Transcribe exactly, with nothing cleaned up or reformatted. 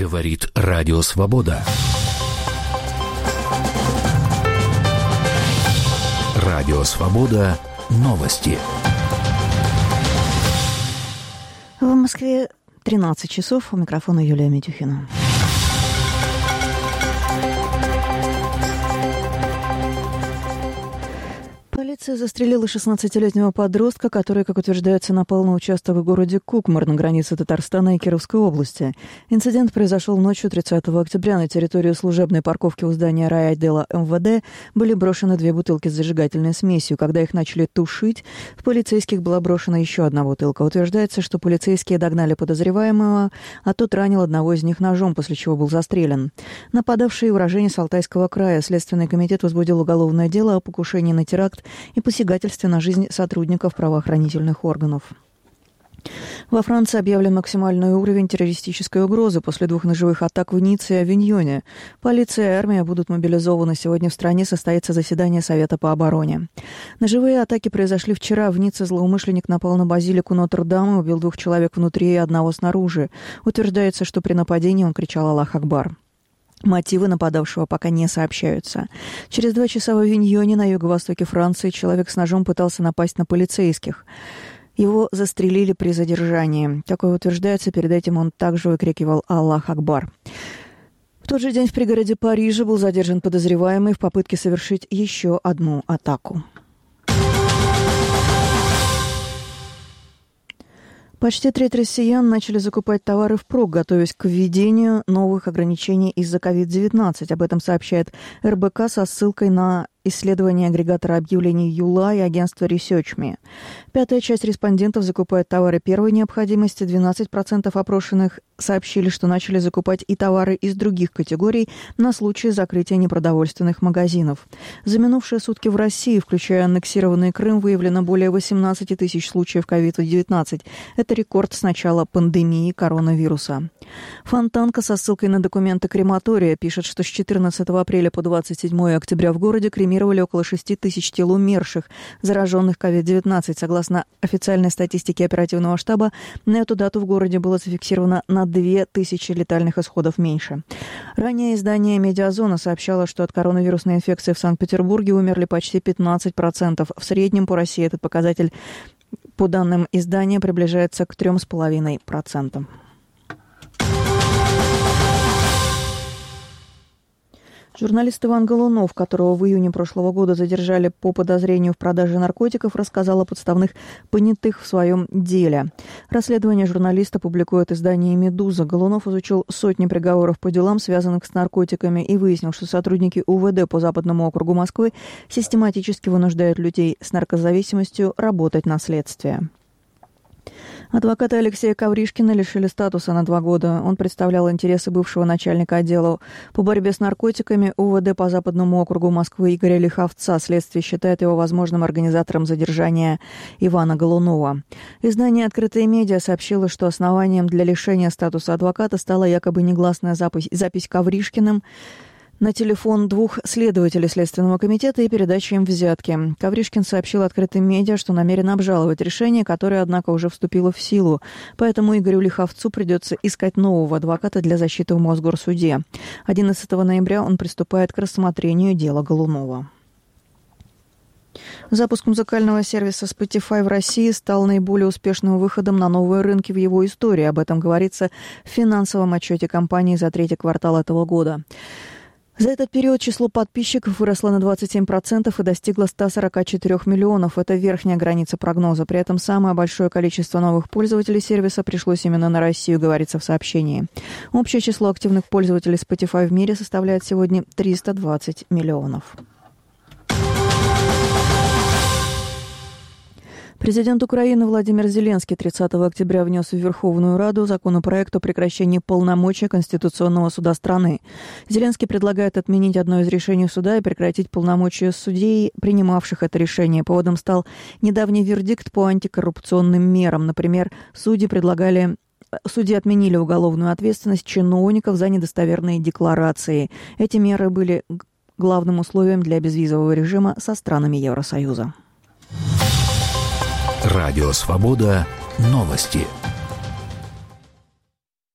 Говорит Радио Свобода. Радио Свобода. Новости. В Москве тринадцать часов. У микрофона Юлия Медюхина. Полиция застрелила шестнадцатилетнего подростка, который, как утверждается, напал на участок в городе Кукмар на границе Татарстана и Кировской области. Инцидент произошел ночью тридцатого октября. На территорию служебной парковки у здания райотдела эм вэ дэ были брошены две бутылки с зажигательной смесью. Когда их начали тушить, в полицейских была брошена еще одна бутылка. Утверждается, что полицейские догнали подозреваемого, а тот ранил одного из них ножом, после чего был застрелен. Нападавший уроженец Алтайского края. Следственный комитет возбудил уголовное дело о покушении на теракт и посягательстве на жизнь сотрудников правоохранительных органов. Во Франции объявлен максимальный уровень террористической угрозы после двух ножевых атак в Ницце и Авиньоне. Полиция и армия будут мобилизованы. Сегодня в стране состоится заседание Совета по обороне. Ножевые атаки произошли вчера. В Ницце злоумышленник напал на базилику Нотр-Дам и убил двух человек внутри и одного снаружи. Утверждается, что при нападении он кричал «Аллах Акбар». Мотивы нападавшего пока не сообщаются. Через два часа в Авиньоне на юго-востоке Франции человек с ножом пытался напасть на полицейских. Его застрелили при задержании. Такое утверждается, перед этим он также выкрикивал «Аллах Акбар». В тот же день в пригороде Парижа был задержан подозреваемый в попытке совершить еще одну атаку. Почти треть россиян начали закупать товары впрок, готовясь к введению новых ограничений из-за ковид девятнадцать. Об этом сообщает эр бэ ка со ссылкой на исследование агрегатора объявлений Юла и агентства ResearchMe. Пятая часть респондентов закупает товары первой необходимости. двенадцать процентов опрошенных сообщили, что начали закупать и товары из других категорий на случай закрытия непродовольственных магазинов. За минувшие сутки в России, включая аннексированный Крым, выявлено более восемнадцать тысяч случаев ковид девятнадцать. Это рекорд с начала пандемии коронавируса. Фонтанка со ссылкой на документы крематория пишет, что с четырнадцатого апреля по двадцать седьмое октября в городе кремировали около шести тысяч тел умерших, зараженных ковид девятнадцать. Согласно официальной статистике оперативного штаба, на эту дату в городе было зафиксировано на две тысячи летальных исходов меньше. Ранее издание «Медиазона» сообщало, что от коронавирусной инфекции в Санкт-Петербурге умерли почти пятнадцать процентов. В среднем по России этот показатель, по данным издания, приближается к трем с половиной процентам. Журналист Иван Голунов, которого в июне прошлого года задержали по подозрению в продаже наркотиков, рассказал о подставных понятых в своем деле. Расследование журналиста публикует издание «Медуза». Голунов изучил сотни приговоров по делам, связанных с наркотиками, и выяснил, что сотрудники у вэ дэ по Западному округу Москвы систематически вынуждают людей с наркозависимостью работать на следствие. Адвоката Алексея Ковришкина лишили статуса на два года. Он представлял интересы бывшего начальника отдела по борьбе с наркотиками у вэ дэ по Западному округу Москвы Игоря Лиховца. Следствие считает его возможным организатором задержания Ивана Голунова. Издание «Открытые медиа» сообщило, что основанием для лишения статуса адвоката стала якобы негласная запись, запись Ковришкиным на телефон двух следователей Следственного комитета и передача им взятки. Ковришкин сообщил открытым медиа, что намерен обжаловать решение, которое, однако, уже вступило в силу. Поэтому Игорю Лиховцу придется искать нового адвоката для защиты в Мосгорсуде. одиннадцатого ноября он приступает к рассмотрению дела Голунова. Запуск музыкального сервиса Spotify в России стал наиболее успешным выходом на новые рынки в его истории. Об этом говорится в финансовом отчете компании за третий квартал этого года. За этот период число подписчиков выросло на двадцать семь процентов и достигло ста сорока четырёх миллионов. Это верхняя граница прогноза. При этом самое большое количество новых пользователей сервиса пришлось именно на Россию, говорится в сообщении. Общее число активных пользователей Spotify в мире составляет сегодня триста двадцать миллионов. Президент Украины Владимир Зеленский тридцатого октября внес в Верховную Раду законопроект о прекращении полномочий Конституционного суда страны. Зеленский предлагает отменить одно из решений суда и прекратить полномочия судей, принимавших это решение. Поводом стал недавний вердикт по антикоррупционным мерам. Например, судьи предлагали... Судьи отменили уголовную ответственность чиновников за недостоверные декларации. Эти меры были главным условием для безвизового режима со странами Евросоюза. Радио Свобода. Новости.